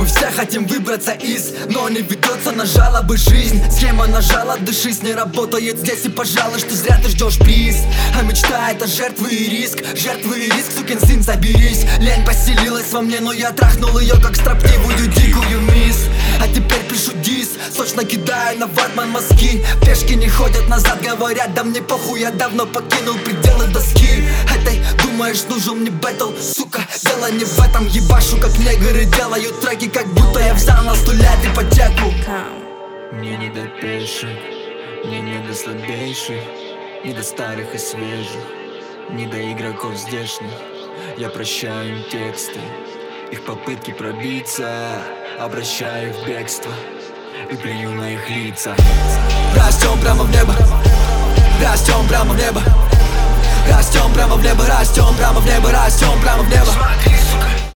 Мы все хотим выбраться из, но не ведется на жалобы жизнь. Схема нажала, дышись, не работает здесь. И пожалуй, что зря ты ждешь приз. А мечта это жертвы и риск, сукин сын, соберись. Лень поселилась во мне, но я трахнул ее как строптивую дикую мисс. А теперь пишу дис, сочно кидаю на ватман мозги. Пешки не ходят назад, говорят, да мне похуй, я давно покинул пределы доски. Этой думаешь, нужен мне бэтл, сука, дело не в этом. Ебашу как негры, делаю треки, как будто я взял на 100 лет ипотеку. Мне не до пешек, мне не до слабейших, не до старых и свежих, не до игроков здешних. Я прощаю им тексты, их попытки пробиться, обращаю в бегство и плюю на их лица. Растем прямо в небо, растем прямо в небо, растем прямо в небо, растем прямо в небо, растем прямо в небо.